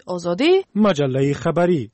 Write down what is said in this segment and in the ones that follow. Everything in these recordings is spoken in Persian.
آزادی، مجله خبری.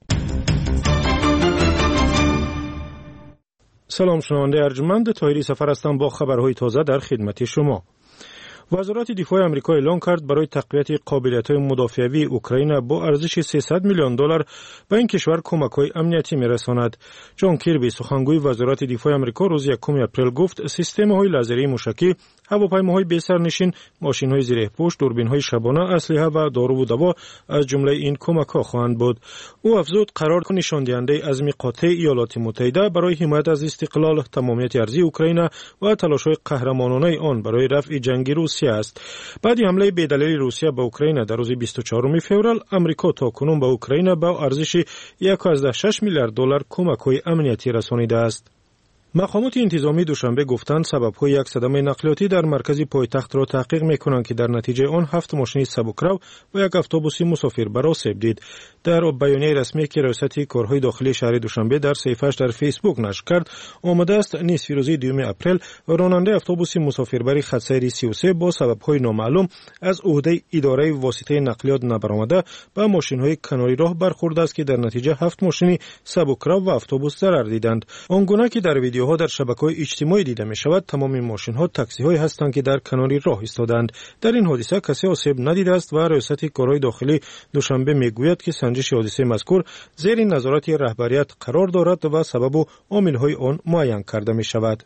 سلام شنونده ارجمند، طاهری سفر هستم با خبرهای تازه در خدمت شما. وزارت دفاع آمریکا اعلام کرد برای تقویت قابلیت‌های مدافعی اوکراین با ارزش 300 میلیون دلار به این کشور کمک‌های امنیتی می‌رساند. جان کیربی سخنگوی وزارت دفاع آمریکا روز 1 اپریل گفت سیستم‌های لازری موشکی، هواپیماهای بی سرنشین، ماشین‌های زیرپوشت، دوربین‌های شبانه، اسلحه و دارو و دوا از جمله این کمک‌ها خواهند بود. او افزود قرار نشان دهنده عزم قاطع ایالات متحده برای حمایت از استقلال، تمامیت ارضی اوکراین و تلاش‌های قهرمانانه آن برای رفع جنگ روسیه است. بعد حمله بی‌دلیل روسیه به اوکراین در روز 24 فوریه، آمریکا تاکنون به اوکراین با ارزش 1.6 میلیارد دلار کمک‌های امنیتی رسانیده است. مقامات انتظامی دوشنبه گفتند سبب‌های یک صدمه نقلیاتی در مرکز پایتخت را تحقیق می‌کنند که در نتیجه آن 7 ماشین سبکرو و یک اتوبوس مسافربر آسیب دید. در بیانیه رسمی که ریاست کارهای داخلی شهر دوشنبه در صفحه‌اش در فیسبوک نشر کرد، آمده است نصف روز 2 اپریل راننده اتوبوس مسافربری خط سیر 33 با سبب‌های نامعلوم از عهده اداره واسطه نقلیات نبرآمده به ماشین‌های کناری راه برخورده است که در نتیجه 7 ماشین سبکرو و اتوبوس ضرر دیدند. آنگونه که در ویدیوها در شبکه‌های اجتماعی دیده می‌شود، تمام ماشین‌ها تاکسی‌هایی هستند که در کناری راه ایستادند. در این حادثه کسی آسیب ندیده است و ریاست کارهای داخلی دوشنبه میگوید که سنجش حادثه مذکور زیر نظارت رهبریت قرار دارد و سبب و عامل‌های آن معین کرده می‌شود.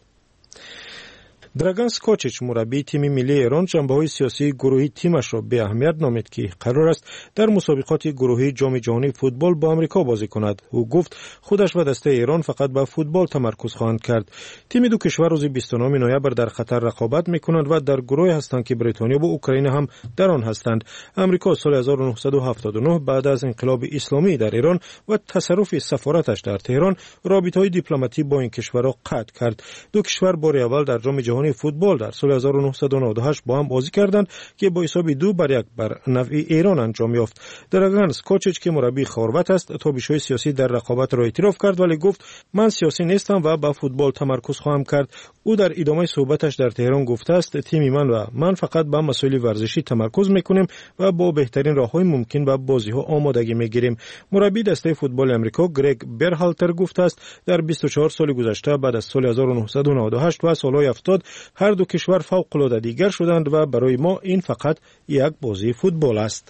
دراگان سکوچیچ مربی تیم ملی ایران جنبه‌های سیاسی گروهی تیمش را به اهمیت نامید که قرار است در مسابقات گروهی جام جهانی فوتبال با آمریکا بازی کند. او گفت خودش و دسته ایران فقط به فوتبال تمرکز خواهند کرد. تیم دو کشور روز 29 نوامبر در قطر رقابت می‌کنند و در گروهی هستند که بریتانیا و اوکراین هم در آن هستند. آمریکا سال 1979 بعد از انقلاب اسلامی در ایران و تصرف سفارتش در تهران رابطه‌های دیپلماتی با این کشورها قطع کرد. دو کشور بار اول در جام جهانی فوتبال در سال 1998 با هم بازی کردند که با حساب 2-1 بر نفع ایران انجام یافت. دراگان سکوچیچ که مربی خوروات است تابش‌های سیاسی در رقابت را اعتراف کرد ولی گفت من سیاسی نیستم و به فوتبال تمرکز خواهم کرد. او در ادامه صحبتش در تهران گفته است تیم من فقط به مسائل ورزشی تمرکز میکنیم و با بهترین راه‌های ممکن به بازی‌ها آمادگی میگیریم. مربی دسته فوتبال آمریکا گرگ برهالتر گفته است در 24 سال گذشته بعد از سال 1998 و سال‌های 70 هر دو کشور فوق‌العاده دیگر شدند و برای ما این فقط یک بازی فوتبال است.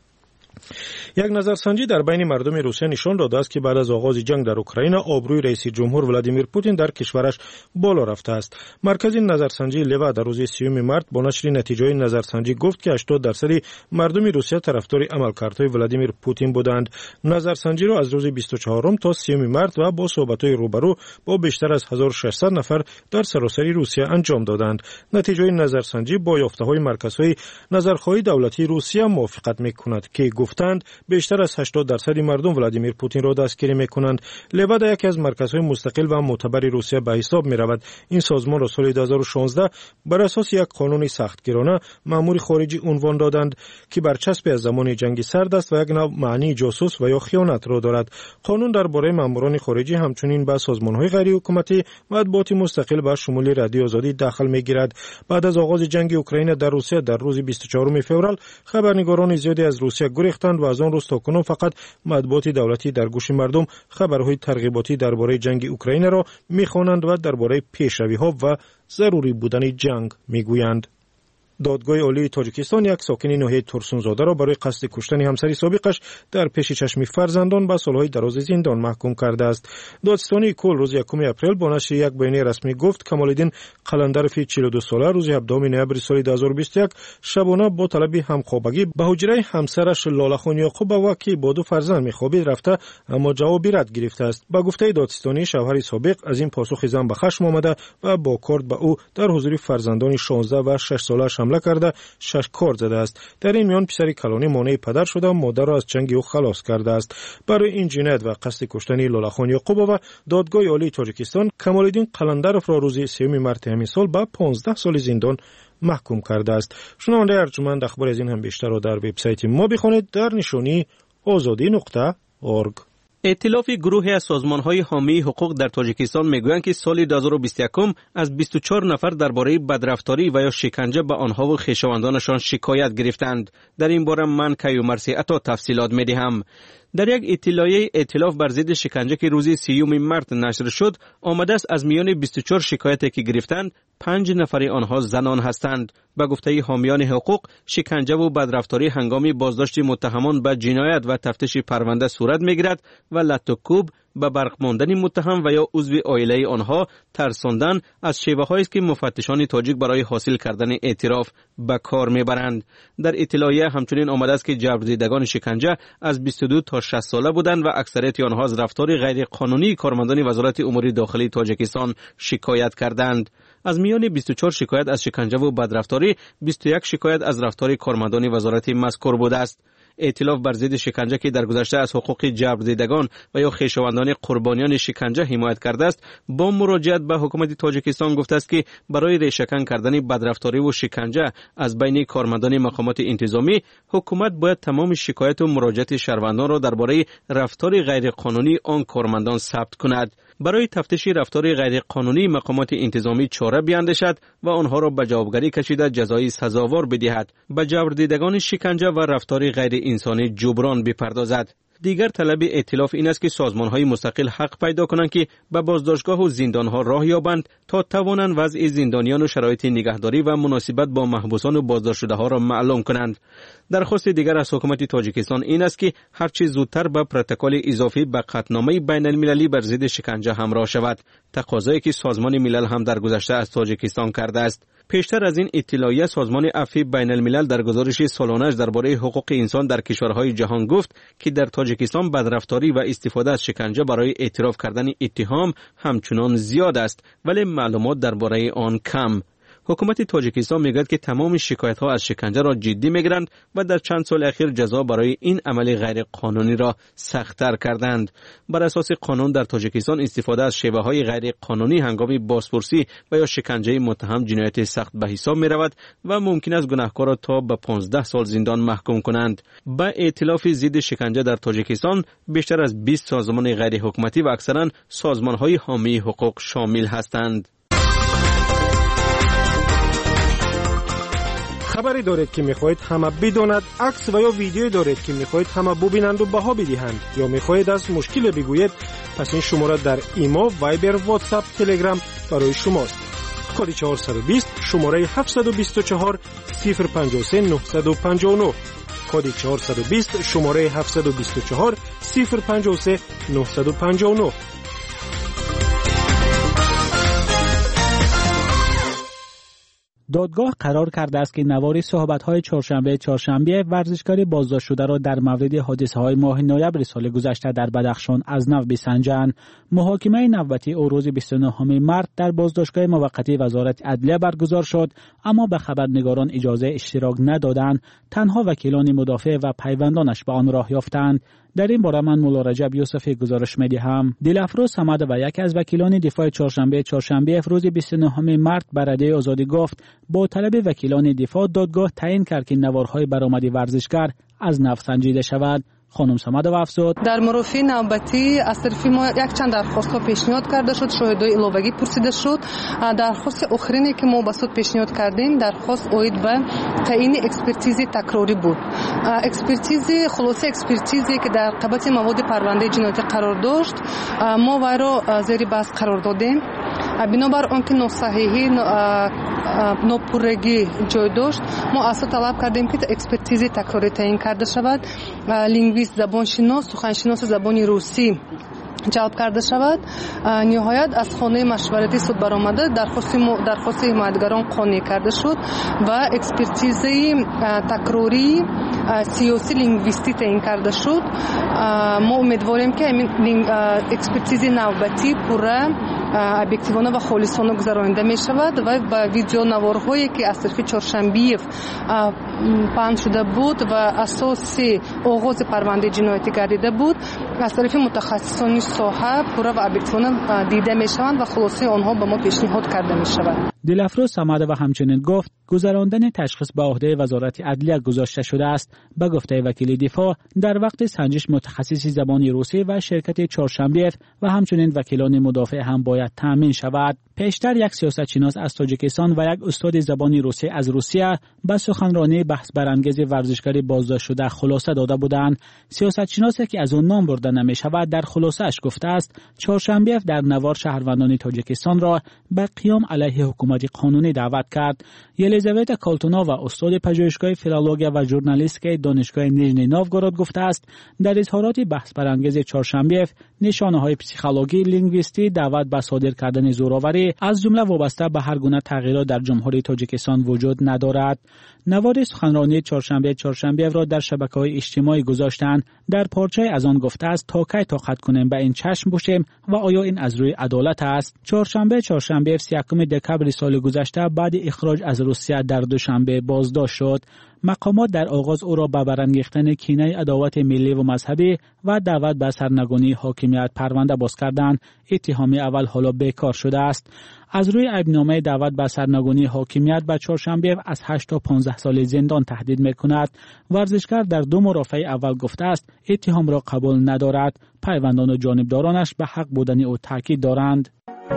یک نظرسنجی در بین مردم روسیه نشان داده است که بعد از آغاز جنگ در اوکراین آبروی رئیس جمهور ولادیمیر پوتین در کشورش بالا رفته است. مرکز نظرسنجی لوا در روز 30 مارس با نشر نتیجه نظرسنجی گفت که 80% مردم روسیه طرفدار عملکردهای ولادیمیر پوتین بودند. نظرسنجی را از روز 24 تا 30 مارس و با صحبت‌های روبرو با بیشتر از 1600 نفر در سراسر روسیه انجام دادند. نتیجه نظرسنجی با یافته‌های مرکزهای نظرخواهی دولتی روسیه موافقت می‌کند که گفتند بیشتر از 80% مردم ولادیمیر پوتین را دستگیری می‌کنند. لوا یکی از مرکزهای مستقل و معتبر روسیه به حساب می‌رود. این سازمان را سال 2016 بر اساس یک قانون سختگیرانه مأمور خارجی عنوان دادند که برچسبی از زمان جنگ سرد است و یک نوع معنی جاسوس و یا خیانت را دارد. قانون درباره مأموران خارجی همچنین به سازمان‌های غیر حکومتی مطبوعات مستقل به شمول رادیو آزادی داخل می‌گیرد. بعد از آغاز جنگ اوکراین در روسیه در روز 24 فوریه خبرنگاران زیادی از روسیه گریختند و از آن روز تا کنون فقط مطبوعات دولتی در گوش مردم خبرهای ترغیباتی درباره جنگ اوکراین را می‌خوانند و درباره پیشروی‌ها و ضروری بودن جنگ می‌گویند. دادگاه عالی تاجیکستان یک ساکن ناحیه تورسونزاده را برای قصد کشتن همسر سابقش در پیش چشم فرزندان به سالهای دراز زندان محکوم کرده است. دادستانی کل روز 1 اپریل با نشر یک بیانیه رسمی گفت کمال‌الدین قلندروف 42 ساله روز 17 نوامبر سال 2021 شبانه با طلب همخوابگی به حجره همسرش لاله خان یعقوبова که با 2 فرزند می‌خوابید رفته اما جوابی رد گرفته است. با گفته دادستانی شوهر سابق از این پاسخ زن به خشم آمده و با کارد به او در حضور فرزندان 16 و 6 سالش حمله کرده 6 کار زده است. در این میان پسر کلانی مانع پدر شده و مادر را از چنگ او خلاص کرده است. برای این جنایت و قصد کشتن لاله خان یعقوبova دادگاه عالی تاجیکستان کمال‌الدین قلندروف را روز 3 مارس همین سال به 15 سال زندان محکوم کرده است. شنونده ارجمند اخبار از این هم بیشتر را در وبسایت ما بخوانید در نشانی azadi.org. ائتلاف گروهی از سازمان‌های حامی حقوق در تاجیکستان میگویند که سال 2021 از 24 نفر درباره بدرفتاری و یا شکنجه به آنها و خویشاوندانشان شکایت گرفتند. در این باره من کیومرثی عطا تفصیلات می‌دهم. در یک اطلاعیه ائتلاف بر ضد شکنجه که روز 30 مارس نشر شد، آمده است از میان 24 شکایتی که گرفتند 5 نفر آنها زنان هستند. به گفته حامیان حقوق، شکنجه و بدرفتاری هنگام بازداشت متهمان به جنایت و تفتیش پرونده صورت می‌گیرد و لط و کوب، به برق ماندن متهم و یا عضو عائله آنها ترساندن از شیوه‌هایی است که مفتشان تاجیک برای حاصل کردن اعتراف به کار میبرند. در اطلاعیه همچنین آمده است که جبردیدگان شکنجه از 22 تا 60 ساله بودند و اکثریت آنها از رفتار غیر قانونی کارمندان وزارت امور داخلی تاجیکستان شکایت کردند. از میان 24 شکایت از شکنجه و بدرفتاری، 21 شکایت از رفتار کارمندان وزارت مذکور بوده است. ائتلاف بر ضد شکنجه که در گذشته از حقوق جبردیدگان و یا خویشاوندان قربانیان شکنجه حمایت کرده است، با مراجعت به حکومت تاجیکستان گفته است که برای ریشه‌کن کردن بدرفتاری و شکنجه از بین کارمندان مقامات انتظامی، حکومت باید تمام شکایت و مراجعت شهروندان را درباره رفتار غیر قانونی آن کارمندان ثبت کند. برای تفتیش رفتار غیر قانونی مقامات انتظامی چاره بیاندیشد و آنها را به جوابگری کشیده جزای سزاوار بدهد. به جبردیدگان شکنجه و رفتار غیر انسانی جبران بپردازد. دیگر طلب ائتلاف این است که سازمان‌های مستقل حق پیدا کنند که به بازداشتگاه و زندان‌ها راه یابند تا توانند وضع زندانیان و شرایط نگهداری و مناسبت با محبوسان و بازداشت‌شده‌ها را معلوم کنند. درخواست دیگر از حکومت تاجیکستان این است که هرچه زودتر به پروتکل اضافی به قطعنامه بین‌المللی بر ضد شکنجه همراه شود، تقاضایی که سازمان ملل هم در گذشته از تاجیکستان کرده است. پیشتر از این اطلاعیه سازمان عفو بین الملل در گزارش سالانه‌اش درباره حقوق انسان در کشورهای جهان گفت که در تاجیکستان بدرفتاری و استفاده از شکنجه برای اعتراف کردن اتهام همچنان زیاد است، ولی معلومات درباره آن کم. حکومت تاجیکستان میگوید که تمام شکایت‌ها از شکنجه را جدی میگیرند و در چند سال اخیر جزا برای این عمل غیر قانونی را سخت‌تر کردند. بر اساس قانون در تاجیکستان استفاده از شیوه‌های غیر قانونی هنگام بازپرسی و یا شکنجه متهم جنایت سخت به حساب می‌رود و ممکن است گناهکار را تا به 15 سال زندان محکوم کنند. با ائتلاف ضد شکنجه در تاجیکستان بیشتر از 20 سازمان غیر حکومتی و اکثرا سازمان‌های حامی حقوق شامل هستند. خبری دارید که میخواهید همه بداند، عکس و یا ویدیو دارید که میخواهید همه ببینند و بها بدهند، یا میخواهید از مشکل بگویید، پس این شماره در ایما، وایبر، واتساپ، تلگرام برای شماست. کد 420 شماره 724 053 959. کد 420 شماره 724 053 959. دادگاه قرار کرده است که نواری صحبت‌های چهارشنبه ورزشکار بازداشت شده را در مورد حادثه‌های ماه نوامبر سال گذشته در بدخشان از نو بسنجند. محاکمه نوبتی او روز 29 مارس در بازداشتگاه موقتی وزارت عدلیه برگزار شد، اما به خبرنگاران اجازه اشتراک ندادند. تنها وکیلان مدافع و پیوندانش به آن راه یافتند. در این باره من مولا رجب یوسفی گزارش می‌دهم. دلافروز صمد و یکی از وکیلان دفاع چهارشنبه روز 29 مارس به رده آزادی گفت با طلب وکیلان دفاع دادگاه تعیین کرد که نوارهای برآمد ورزشکار از نو سنجیده شود. خانم صمد و افزود در مرافع نوبتی از طرف ما یک چند درخواست پیشنهاد کرده شد، شاهدای علاوه‌ای پرسیده شد. درخواست آخرینی که ما به سود پیشنهاد کردیم درخواست اوید به تعیین اکسپرتیز تکراری بود. خلاصه اکسپرتیزی که در قبض مواد پرونده جنایتی قرار داشت ما وی را زیر بحث قرار دادیم. بنابر آنکه ناصحیحی ناپورگی جای داشت، ما اصلا طلب کردیم که اکسپرتیز تکراری تعیین کرده شود. لینگویست زبانشناس، سخنشناس زبان روسی جلب کرده شود. نهایت از خانه مشورتی سود برآمده درخواست حمایتگران قانع کرده شد و اکسپرتیز تکراری سیاسی لینگویستی تعیین کرده شد. ما امیدواریم که این اکسپرتیز نوبتی پوره ابجکتیوانه و خالصانه گذرانده می شود و با ویدیو نوارهایی که از طرف چهارشنبه پخش شده بود و اساس آغاز پرونده جنایتی گردیده بود از طرف متخصصان ساحه پوره و ابجکتیوانه دیده می شوند و خلاصه آنها به ما پیشنهاد کرده می شود. دلفروز صمد و همچنین گفت گذراندن تشخیص به عهده وزارت عدلیه گذاشته شده است. به گفته وکیل دفاع در وقت سنجش متخصص زبان روسی و شرکت چهارشنبه و همچنین وکیلان مدافع هم باید تامین شود. پیشتر یک سیاستشناس از تاجیکستان و یک استاد زبان روسی از روسیه به سخنرانی بحث برانگیز ورزشکار بازداشت شده خلاصه داده بودند. سیاستشناسی که از آن نام برده نمی شود در خلاصه‌اش گفته است چهارشنبه در نوار شهروندان تاجیکستان را به قیام علیه حکومت قانونی دعوت کرد. یلیزاوتا کالتونا و استاد پژوهشگاه فیلولوژی و ژورنالیستیک دانشگاه نیژنی نوفگورود گفته است در اظهارات بحث برانگیز چهارشنبه نشانه‌های پسیخولوژی، لینگویستی، دعوت به صادر کردن زوراوری از جمله وابسته به هر گونه تغییرات در جمهوری تاجیکستان وجود ندارد. نوار سخنرانی چهارشنبه را در شبکه‌های اجتماعی گذاشتند. در پارچه از آن گفته است تا کی طاقت کنیم به این چشم باشیم و آیا این از روی عدالت است. چهارشنبه 31 دکمبر سال گذشته بعد اخراج از روسیه در دوشنبه بازداشت شد. مقامات در آغاز او را به برانگیختن کینه عداوت ملی و مذهبی و دعوت به سرنگونی حاکمیت پرونده باز کردند. اتهام اول حالا بیکار شده است. از روی عیبنامه دعوت به سرنگونی حاکمیت به چهارشنبه از 8 تا 15 سال زندان تهدید می‌کند. ورزشکار در دو مرافعه اول گفته است اتهام را قبول ندارد. پیوندان و جانبدارانش به حق بودن او تاکید دارند.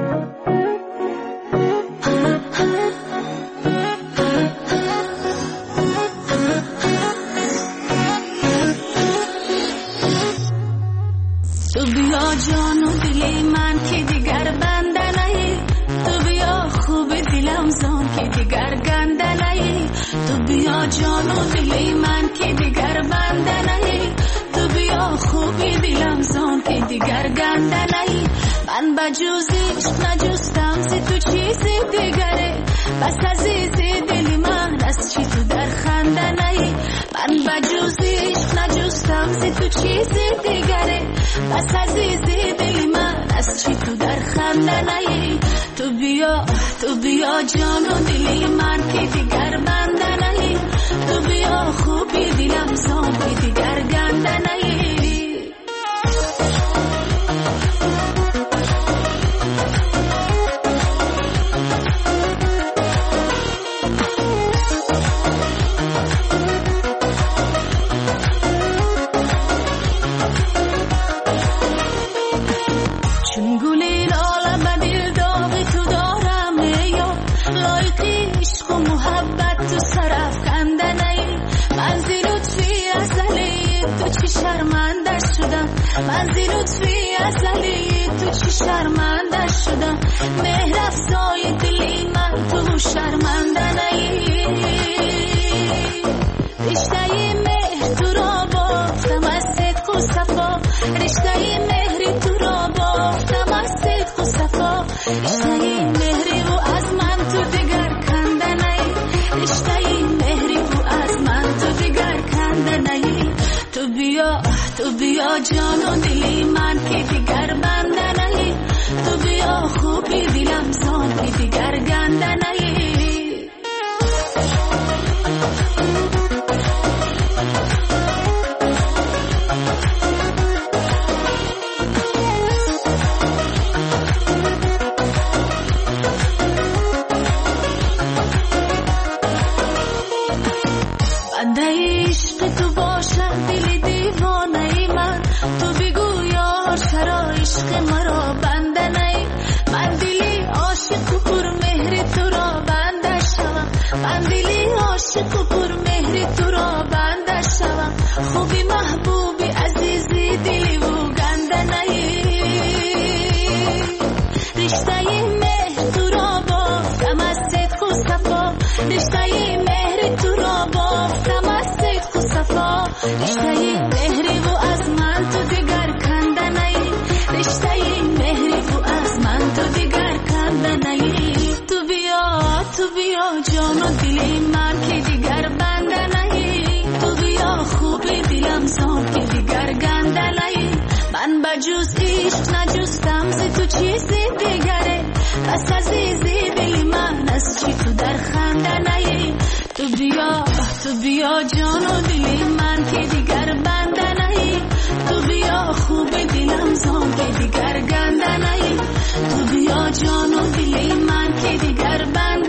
تو بیا جان و دلی من که دیگر بنده نهی، تو بیا خوب دلم زان که دیگر گنده نهی، تو بیا جان و دلی من که دیگر بنده نهی، تو بیا خوب دلم زان که دیگر گنده نهی. من بجوزیش نجستم زی تو چیزی دیگره، بس عزیزی دلی من از چی تو در خنده نهی. من بجوزیش نجستم زی تو چیزی دیگره، بس عزیزی دلی من از چی تو در خنده نهی. تو بیا جان و دلی من که دیگر بنده نهی، تو بیا خوبی دلم زان که دیگر گنده نهی. من زی لطفی ازلی تو چی شرمنده شدم، مهر افزای دلی من تو شرمنده نهی. رشته مهر تو را بافتم از صدق و صفا، رشته مهری تو را بافتم از صدق و صفا، رشته مهری و از من تو دیگر کنده نهی، رشته مهری و از من تو دیگر کنده نهی. تو بیا جان و دلی من که دیگر بنده نهی، تو بیا خوبی دلم زان که دیگر گنده نهی. بنده عشق تو باشد دلی دیوانه من، تو بگو یار چرا عشق مرا بنده نهی. من دلی عاشق و پر مهر تو را بنده شوم، من دلی عاشق و پر مهر تو را بنده شوم، خوبی محبوبی عزیزی دلی و گنده نهی. رشته مهر تو را بافتم از صدق و صفا، رشته مهر تو را بافتم از صدق و صفا، رشته مهری و از من تو دیگر کنده نهی، رشته مهری و از من تو دیگر کنده نهی. تو بیا جان و دلی من که دیگر بنده نهی، تو بیا خوبی دلم زان که دیگر گنده نهی. من بجوز عشق نجستم زی تو چیزی دیگره، بس عزیزی دلی من از چی تو در خنده نهی. تو بیا جان و دلی من که دیگر بنده نهی، تو بیا خوب دلم زان که دیگر گنده نهی، تو بیا جان و دلی من که دیگر بنده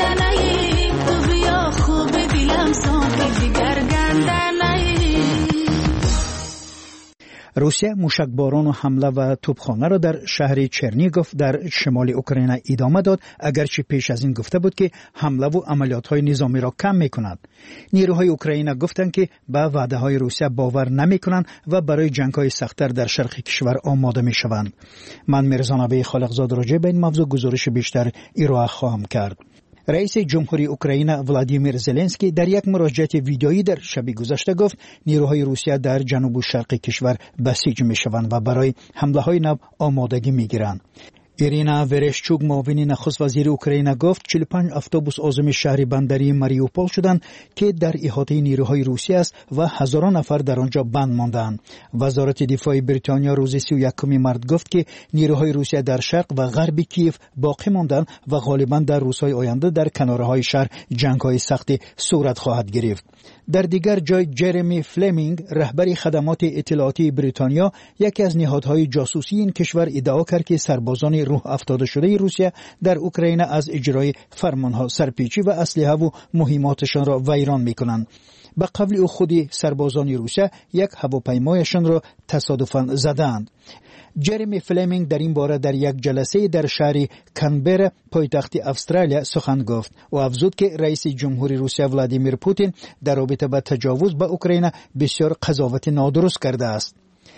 روسیه موشکباران و حمله و توپخانه را در شهر چرنیگوف در شمال اوکراین ادامه داد، اگرچه پیش از این گفته بود که حمله و عملیات‌های نظامی را کم می‌کند. نیروهای اوکراین گفتند که به وعده‌های روسیه باور نمی‌کنند و برای جنگ‌های سخت‌تر در شرق کشور آماده می‌شوند. من میرزا نبی خالقزاد راجع به این موضوع گزارش بیشتر ارائه خواهم کرد. رئیس جمهوری اوکراین ولادیمیر زلنسکی در یک مراجعه ویدیویی در شب گذشته گفت نیروهای روسیه در جنوب و شرق کشور بسیج می‌شوند و برای حمله‌های نو آمادگی می‌گیرند. ایرینا ورشچوک معاون نخست وزیر اوکراین گفت 45 اتوبوس عازم شهر بندری ماریوپول شدند که در احاطه نیروهای روسیه است و هزاران نفر در آنجا بند ماندند. وزارت دفاع بریتانیا روز 31 مارس گفت که نیروهای روسیه در شرق و غرب کیف باقی ماندند و غالباً در روزهای آینده در کنارهای شهر جنگ‌های سخت صورت خواهد گرفت. در دیگر جای جرمی فلمینگ رهبر خدمات اطلاعاتی بریتانیا یکی از نهادهای جاسوسی این کشور ادعا کرد که سربازان روح افتاده شده روسیه در اوکراین از اجرای فرمانها سرپیچی و اسلحه و مهماتشان را ویران می‌کنند. به قول او خود سربازان روسیه یک هواپیمایشان را تصادفاً زدند. جرمی فلمینگ در این باره در یک جلسه در شهر کانبرا پایتخت استرالیا سخن گفت و افزود که رئیس جمهوری روسیه ولادیمیر پوتین در رابطه با تجاوز به اوکراین بسیار قضاوت نادرست کرده است.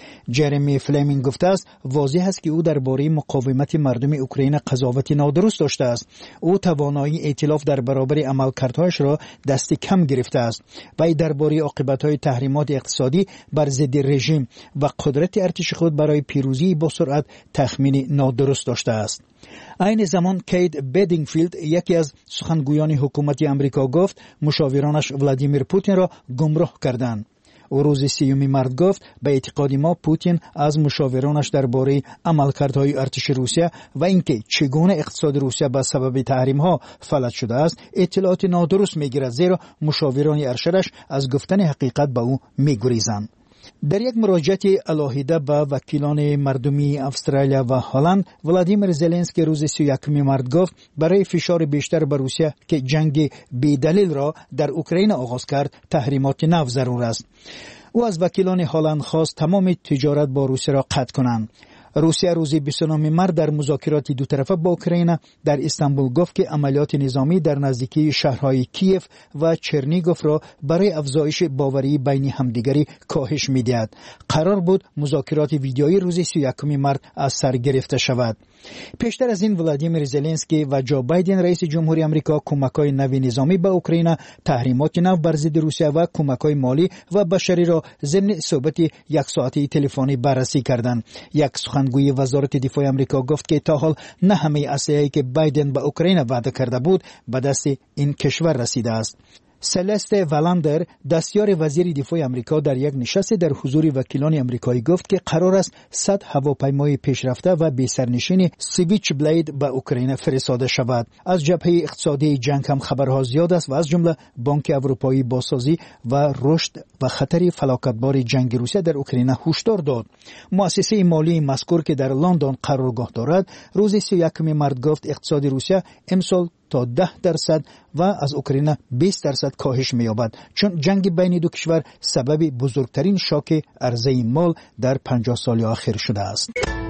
جرمی فلمینگ گفته است واضح است که او درباره مقاومت مردم اوکراین قضاوت نادرست داشته است. او توانایی ائتلاف در برابر عملکردهایش را دست کم گرفته است و درباره عاقبت‌های تحریمات اقتصادی بر ضد رژیم و قدرت ارتش خود برای پیروزی با سرعت تخمین نادرست داشته است. این زمان کیت بدینگفیلد یکی از سخنگویان حکومت آمریکا گفت مشاورانش ولادیمیر پوتین را گمراه کردند. و روز 30 مارس گفت به اعتقاد ما پوتین از مشاورانش درباره عملکردهای ارتش روسیه و اینکه چگونه اقتصاد روسیه به سبب تحریم‌ها فلج شده است اطلاعات نادرست می‌گیرد، زیرا مشاوران ارشدش از گفتن حقیقت به او می‌گریزند. در یک مراجعه علاهیده به وکیلان مردمی استرالیا و هلند ولادیمیر زلنسکی روز 31 مارس گفت برای فشار بیشتر بر روسیه که جنگ بی‌دلیل را در اوکراین آغاز کرد تحریمات نو ضرور است. او از وکیلان هلند خواست تمام تجارت با روسیه را قطع کنند. روسیه روز 29 مارس در مذاکرات دو طرفه با اوکراین در استانبول گفت که عملیات نظامی در نزدیکی شهرهای کیف و چرنیگوف را برای افزایش باوری بین همدیگری کاهش می‌دهد. قرار بود مذاکرات ویدیویی روز 31 مارس از سر گرفته شود. پیشتر از این ولادیمیر زلنسکی و جو بایدن رئیس جمهوری آمریکا کمک‌های نوی نظامی به اوکراین، تحریمات نو بر ضد روسیه و کمک‌های مالی و بشری را ضمن صحبت یک ساعته تلفنی بررسی کردند. یک سخنگوی وزارت دفاع آمریکا گفت که تا حال نه همه اسلحه‌ای که بایدن به اوکراین وعده کرده بود به دست این کشور رسیده است. سلست والندر دستیار وزیر دفاع آمریکا در یک نشست در حضور وکیلان آمریکایی گفت که قرار است 100 هواپیمای پیشرفته و بی سرنشین سویچ بلید به اوکراین فرستاده شود. از جبهه اقتصادی جنگ هم خبرها زیاد است و از جمله بانک اروپایی بازسازی و رشد و خطر فلاکتبار جنگ روسیه در اوکراین هشدار داد. مؤسسه مالی مذکور که در لندن قرارگاه دارد روز 31 مارس گفت اقتصاد روسیه امسال تا 10% و از اوکراین 20% کاهش می‌یابد، چون جنگ بین دو کشور سبب بزرگترین شاک عرضه مال در 50 سال اخیر شده است.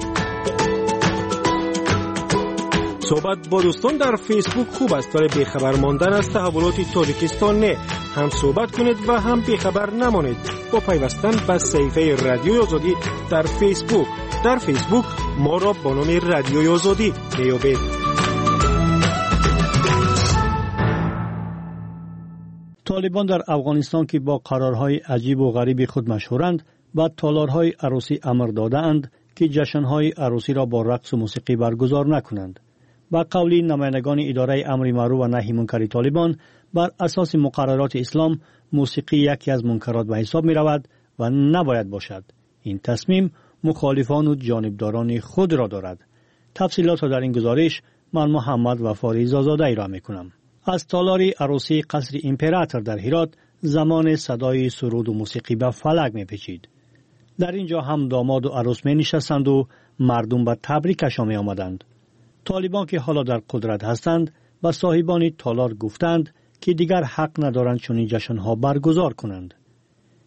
صحبت با دوستان در فیسبوک خوب است، ولی بیخبر ماندن از تحولات تاجیکستان نه. هم صحبت کنید و هم بیخبر نمانید با پیوستن به صفحه رادیوی آزادی در فیسبوک. در فیسبوک ما را با نام رادیوی آزادی میابید. طالبان در افغانستان که با قرارهای عجیب و غریب خود مشهورند و تالارهای عروسی امر داده‌اند که جشن‌های عروسی را با رقص و موسیقی برگزار نکنند. با قول نمایندگان اداره امر معروف و نهی منکر طالبان بر اساس مقررات اسلام موسیقی یکی از منکرات به حساب می‌رود و نباید باشد. این تصمیم مخالفان و جانبداران خود را دارد. تفصیلات را در این گزارش من محمد وفاری زازاده ای را می‌کنم. از تالار عروسی قصر امپراتور در هرات زمان صدای سرود و موسیقی به فلک می‌پیچید. در اینجا هم داماد و عروس می‌نشستند و مردم به تبریکشان می‌آمدند. طالبان که حالا در قدرت هستند و صاحبان تالار گفتند که دیگر حق ندارند چنین جشن‌ها برگزار کنند.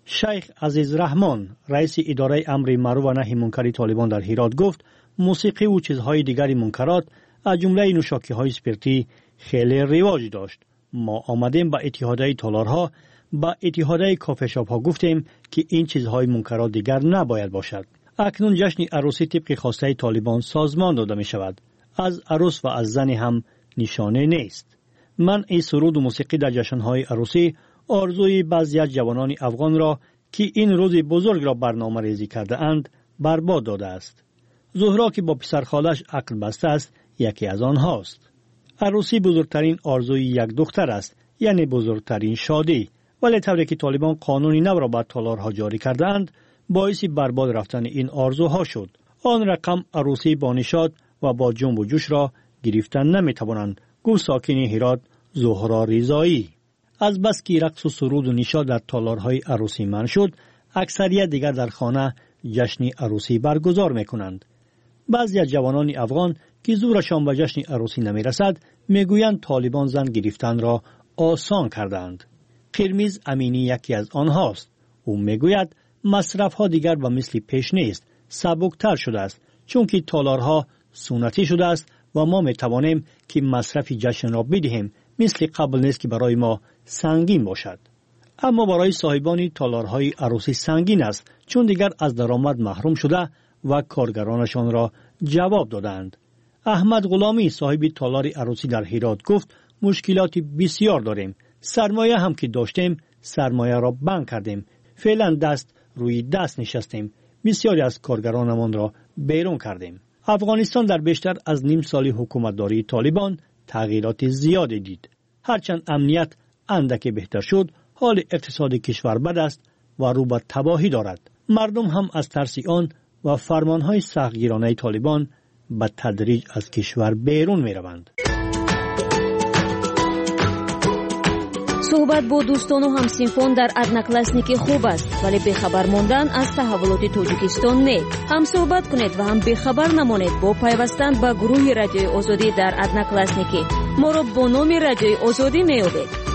شیخ عزیز رحمان رئیس اداره امر معروف و نهی منکر طالبان در هرات گفت موسیقی و چیزهای دیگری منکرات از جمله نوشاکی‌های اسپرتی خیلی رواج داشت. ما آمدیم با اتحادیه تالارها با اتحادیه کافه شاپ ها گفتیم که این چیزهای منکرات دیگر نباید باشد. اکنون جشن عروسی طبق خواسته طالبان سازمان داده می شود. از عروس و از زن هم نشانه نیست. منع سرود و موسیقی در جشن‌های عروسی آرزوی بعضی از جوانان افغان را که این روز بزرگ را برنامه ریزی کرده اند برباد داده است. زهرا که با پسرخالش عقد بسته است یکی از آنهاست. عروسی بزرگترین آرزوی یک دختر است، یعنی بزرگترین شادی، ولی طوری که طالبان قانونی نو را بر تالارها جاری کرده اند باعث برباد رفتن این آرزوها شد. آن رقم عروسی با نشاط و با جنب و جوش را گرفتن نمی توانند، گفت ساکن هرات زهرا رضایی. از بس که رقص و سرود و نشاط در تالارهای عروسی منع شد، اکثریت دیگر در خانه جشن عروسی برگزار میکنند. بعضی از جوانان افغان که زورشان به جشن عروسی نمی رسد میگویند طالبان زن گرفتن را آسان کردند. قرمیز امینی یکی از آنهاست. او میگوید مصرف ها دیگر به مثل پیش نیست، سبکتر شده است، چون که تالارها سنتی شده است و ما می توانیم که مصرف جشن را بدهیم، مثل قبل نیست که برای ما سنگین باشد. اما برای صاحبان تالارهای عروسی سنگین است، چون دیگر از درآمد محروم شده و کارگرانشان را جواب دادند. احمد غلامی صاحب تالار عروسی در هرات گفت مشکلات بسیار داریم. سرمایه هم که داشتیم سرمایه را بند کردیم. فعلا دست روی دست نشستیم. بسیاری از کارگرانمان را بیرون کردیم. افغانستان در بیشتر از نیم سال حکومتداری طالبان تغییرات زیادی دید. هرچند امنیت اندکی بهتر شد، حال اقتصاد کشور بد است و رو به تباهی دارد. مردم هم از ترس آن و فرمانهای سختگیرانه طالبان به تدریج از کشور بیرون می روند. صحبت با دوستان و همسنفان در ادناکلاسنیک خوب است، ولی بخبر ماندن از تحولات تاجیکستان نه. هم صحبت کنید و هم بخبر نمانید با پیوستن به گروه رادیوی آزادی در ادناکلاسنیک. ما را با نام رادیوی آزادی میابید.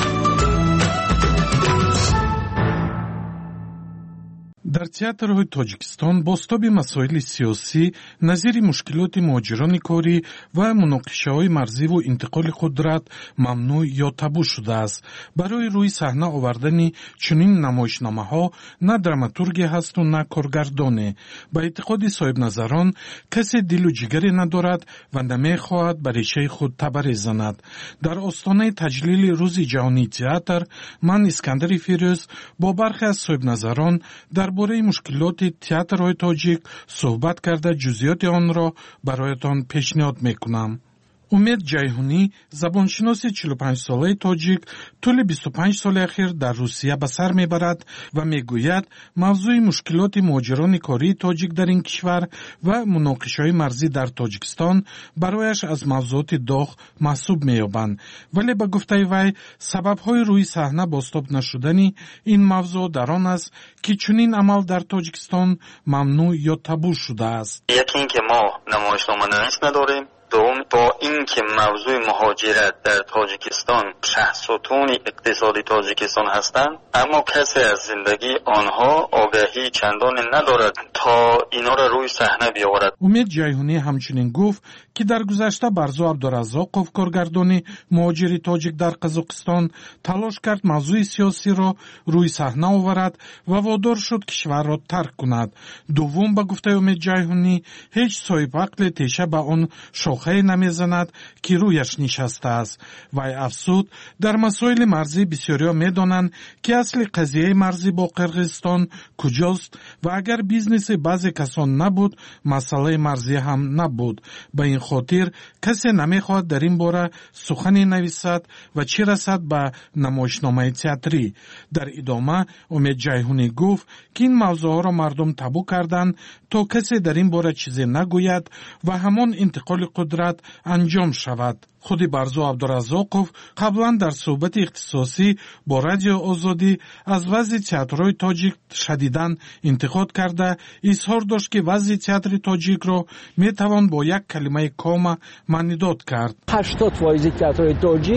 در театрҳои Тоҷикистон бостаби масоили сиёсӣ назири мушкилоти муҳоҷирони корӣ ва муноқишаҳои марзиву интиқоли қудрат мамнӯъ ё табу шудааст. барои рӯи саҳна овардани чунин намоишномаҳо на драматурге ҳасту на коргардоне. ба эътиқоди соҳибназарон касе дилу ҷигаре надорад ва намехоҳад ба решаи худ табаре занад. дар остонаи таҷлили рӯзи ҷаҳонии театр ман Искандари Фирӯз бо бархе аз соҳибназарон дар бораи мушкилоти театрҳои тоҷик суҳбат карда ҷузъиёти онро бароятон пешниҳод мекунам. умед ҷайҳунӣ забоншиноси 45-солаи тоҷик тӯли 25 соли ахир дар Русия ба сар мебарад ва мегӯяд мавзӯи мушкилоти муҳоҷирони кории тоҷик дар ин кишвар ва муноқишаҳои марзӣ дар Тоҷикистон барояш аз мавзӯоти доғ маҳсуб меёбанд. вале ба гуфтаи вай сабабҳои рӯи саҳна бостоб нашудани ин мавзӯъ дар он аст ки чунин амал дар Тоҷикистон мамнӯъ ё табу шудааст. яке ин ки мо намоишноманавис надорем، دوم با اینکه موضوع مهاجرت در تاجیکستان شهرستون اقتصادی تاجیکستان هستند، اما کسی از زندگی آنها آگاهی چندان ندارد تا اینا را روی صحنه بیاورد. امید جایحونی همچنین گفت که در گذشته برزو عبدالرزاقов کارگردانی مهاجری تاجیک در قزاقستان تلاش کرد موضوع سیاسی را روی صحنه آورد و وادار شد کشور را ترک کند. دوم به گفته امید جایحونی هیچ صاحب عقل تیشه به آن شاخه نمیزند که رویش نشسته است. وی افزود در مسائل مرزی بسیاریا میدانند که اصل قضیه مرزی با قرغیزستان کجاست و اگر بیزنس بعضی کسان نبود مسئله مرزی هم نبود. به این خاطر کسی نمیخواد در این باره سخنی نویسد و چه رسد به نمایشنامه تئاتری. در ادامه امید جایحونی گفت که این موضوع را مردم تابو کردند تا کسی در این باره چیزی نگوید و همان انتقال قدرت انجام شود. خود برزو عبدالرزاقов قبلا در صحبت اختصاصی با رادیو آزادی از وضع تئاترهای تاجیک شدیداً انتقاد کرده اظهار داشت که وضع تئاتر تاجیک را میتوان با یک کلمه کام معنیداد کرد. 80% تئاترهای تاجیک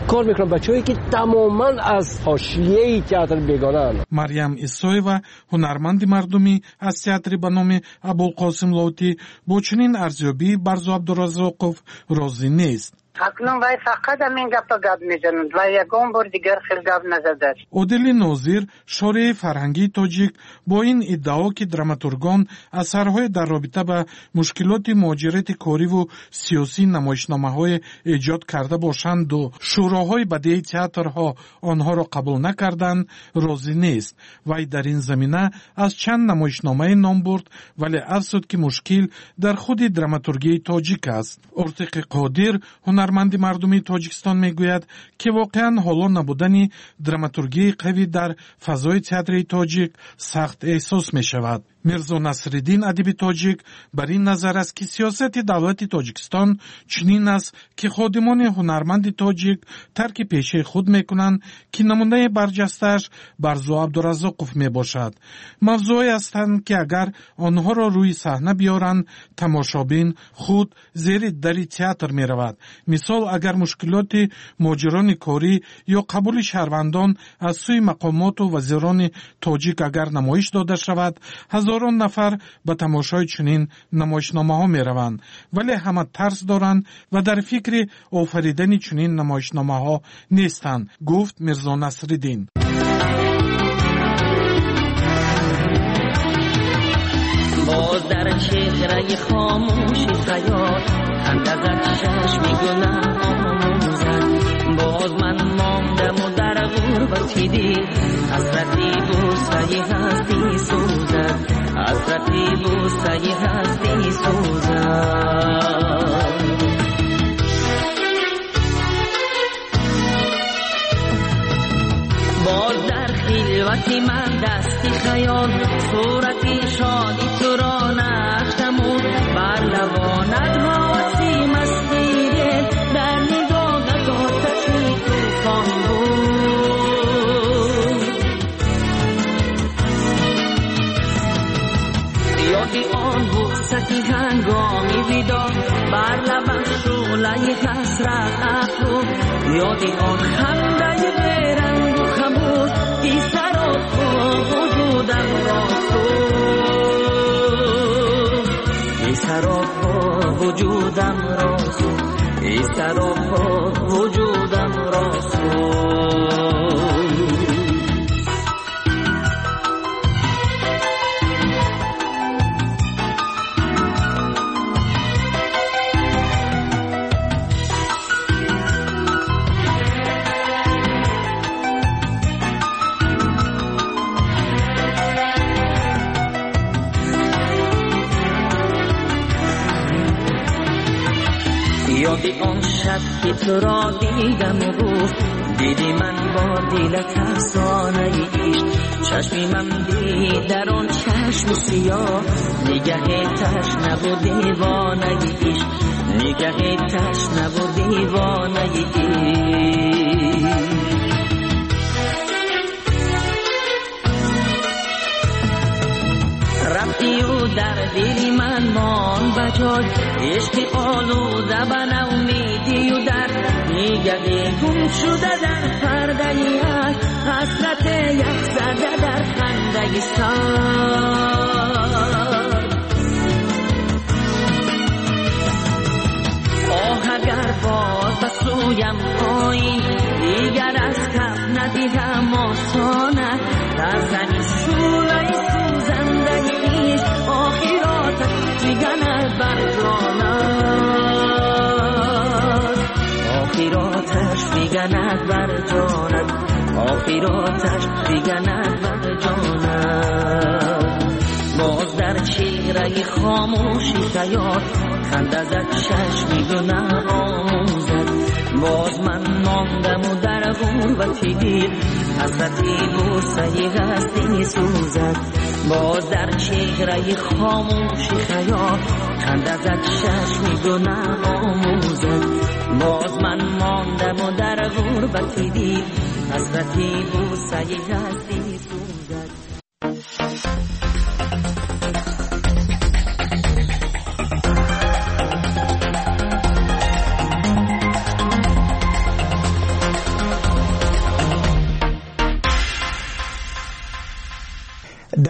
کار میکنن، بچه‌ای که تماما از حاشیه تئاتر بیگانه‌اند. مریم اسویوا هنرمند مردمی از تئاتر به نام ابوالقاسم لاوطی با چنین ارزیابی برزو عبدالرزاقов راضی نیست. اکنون وای فقط همین گپ میزنند و یکم بار دیگر خیلی گپ نزده. عادل ناظر شارع فرهنگی تاجیک با این ادعا که دراماتورگان اثرهای در رابطه با مشکلات مهاجرت کاری و سیاسی نمایشنامه‌های ایجاد کرده باشند و شوراهای بدیهی تئاترها آنها را قبول نکردند راضی نیست. وی در این زمینه از چند نمایشنامه نام برد، ولی افزود که مشکل در خود دراماتورگی تاجیک است. ارتق قادر هنرمند مردمی تاجیکستان میگوید که واقعا حالا نبودن دراماتورگی قوی در فضای تئاتر تاجیک سخت احساس می شود. میرزا نصرالدین ادیب تاجیک بر این نظر است که سیاست دولت تاجیکستان چنین است که خادمان هنرمند تاجیک ترک پیشه خود میکنند که نمونه برجسته‌اش برزو عبدالرزاقов می باشد. موضوعی هستند که اگر آنها را روی صحنه بیارند تماشابین خود زیر در تئاتر می رود. مثال اگر مشکلات مهاجران کاری یا قبول شهروندان از سوی مقامات و وزیران تاجیک اگر نمایش داده شود، هزاران نفر به تماشای چنین نمایشنامه ها می روند، ولی همه ترس دارند و در فکر آفریدن چنین نمایشنامه ها نیستند، گفت میرزا نصرالدین. باز در چهره خاموشی خیال اندازت چشم گناه آموزد. باز من ماندم و در غربتی دید حسرتی بوسه هستی سوزد، حسرتی بوسه هستی سوزد. باز در خلوتی من دستی خیال صورتی شادی تو را نختمون بر لبانت حواسی مستیده در نگاهت آتشی توفان بود. یادی آن بوستی هنگامی ویدا بر لبش شعله حسرت افروخت، یادی آن خنده بیرنگ و خموش بی سراغ وجودم را سوخت، بی سراغ وجودم را سوخت، بی سراغ وجودم را سوخت. یادی آن شب که تو را دیدم و گفت دیدی من با دلت افسانه عشق، چشمی من دید در آن چشم سیاه نگه تشنه و دیوانه عشق، نگه تشنه و دیوانه عشق. رفتی و در دل من مان بجای عشق آلوده به نومیدی و در نگه گم شده در پرده عشق، حسرت یک زده در خنده سر. آه اگر باز به سویم آیی دیگر از کف ندیدم آسانه در زمین شوله سوزنده ایش آخرات میگند بر جانت، آخراتش میگند بر جانت، آخراتش میگند بر جانت. باز در چهره خاموشی خیال خنده زد چشمی گناه آموزد. باز من ماندم و در غربتی دید حسرتی بوسه هستی سوزد. باز در چهره خاموشی خیال خنده زد چشمی گناه آموزد. باز من ماندم و در غربتی دید حسرتی بوسه هستی سوزد.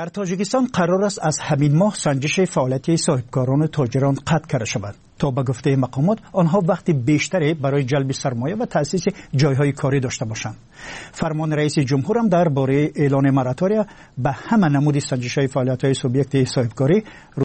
در تاجیکستان قرار است از همین ماه سنجش فعالیت صاحبکاران و تاجران قطع کرده شود تا به گفته مقامات آنها وقت بیشتری برای جلب سرمایه و تأسیس جایهای کاری داشته باشند. فرمان رئیس جمهور هم درباره اعلان مراتوریا به همه نمود سنجش فعالیت‌های سوبیکت صاحبکاری